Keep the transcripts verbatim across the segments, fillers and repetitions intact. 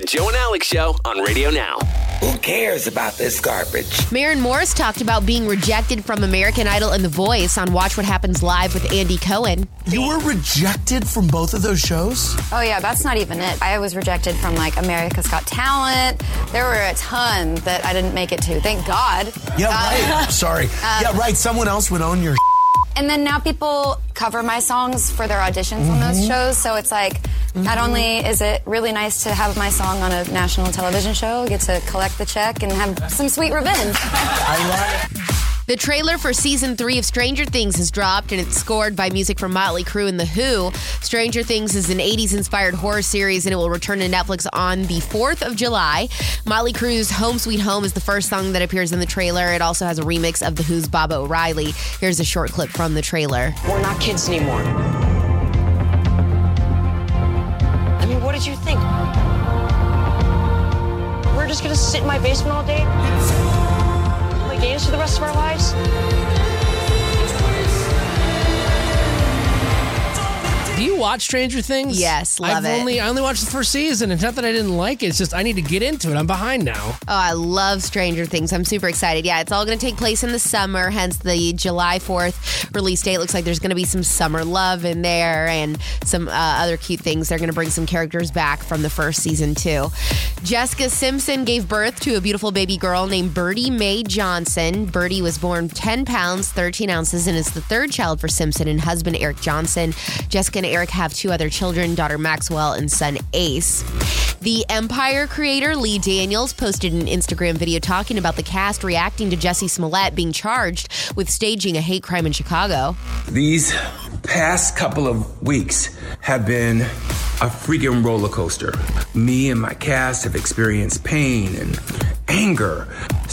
The Joe and Alex Show on Radio Now. Who cares about this garbage? Maren Morris talked about being rejected from American Idol and The Voice on Watch What Happens Live with Andy Cohen. You were rejected from both of those shows? Oh, yeah, that's not even it. I was rejected from, like, America's Got Talent. There were a ton that I didn't make it to. Thank God. Yeah, uh, right. Sorry. Um, yeah, right. Someone else would own your And then now people cover my songs for their auditions mm-hmm. on those shows, so it's like, mm-hmm. not only is it really nice to have my song on a national television show, get to collect the check and have some sweet revenge. I love it. The trailer for season three of Stranger Things has dropped, and it's scored by music from Motley Crue and The Who. Stranger Things is an eighties-inspired horror series, and it will return to Netflix on the fourth of July. Motley Crue's Home Sweet Home is the first song that appears in the trailer. It also has a remix of The Who's Baba O'Reilly. Here's a short clip from the trailer. We're not kids anymore. I mean, what did you think? We're just gonna sit in my basement all day? Play games for the rest of our lives? Do you watch Stranger Things? Yes, love I've it. Only, I only watched the first season. It's not that I didn't like it. It's just I need to get into it. I'm behind now. Oh, I love Stranger Things. I'm super excited. Yeah, it's all going to take place in the summer, hence the July fourth release date. Looks like there's going to be some summer love in there and some uh, other cute things. They're going to bring some characters back from the first season, too. Jessica Simpson gave birth to a beautiful baby girl named Birdie Mae Johnson. Birdie was born ten pounds, thirteen ounces, and is the third child for Simpson and husband Eric Johnson. Jessica and Eric have two other children, daughter Maxwell and son Ace. The Empire creator Lee Daniels posted an Instagram video talking about the cast reacting to Jussie Smollett being charged with staging a hate crime in Chicago. These past couple of weeks have been a freaking roller coaster. Me and my cast have experienced pain and anger,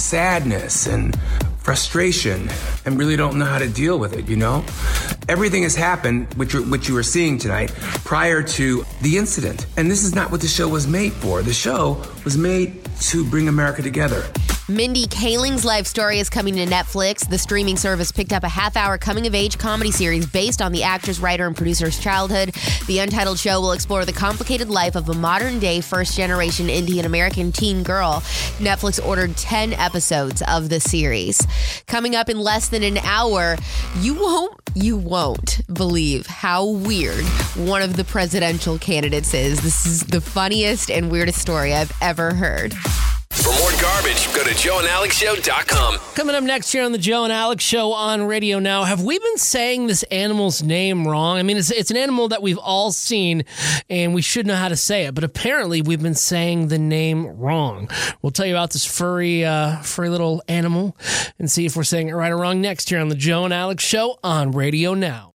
sadness and frustration, and really don't know how to deal with it, you know? Everything has happened, which you, which you are seeing tonight, prior to the incident. And this is not what the show was made for. The show was made to bring America together. Mindy Kaling's life story is coming to Netflix. The streaming service picked up a half-hour coming-of-age comedy series based on the actress, writer, and producer's childhood. The untitled show will explore the complicated life of a modern-day first-generation Indian-American teen girl. Netflix ordered ten episodes of the series. Coming up in less than an hour, you won't, you won't believe how weird one of the presidential candidates is. This is the funniest and weirdest story I've ever heard. For more garbage, go to joe and alex show dot com. Coming up next here on the Joe and Alex Show on Radio Now, have we been saying this animal's name wrong? I mean, it's it's an animal that we've all seen, and we should know how to say it, but apparently we've been saying the name wrong. We'll tell you about this furry, uh, furry little animal and see if we're saying it right or wrong next here on the Joe and Alex Show on Radio Now.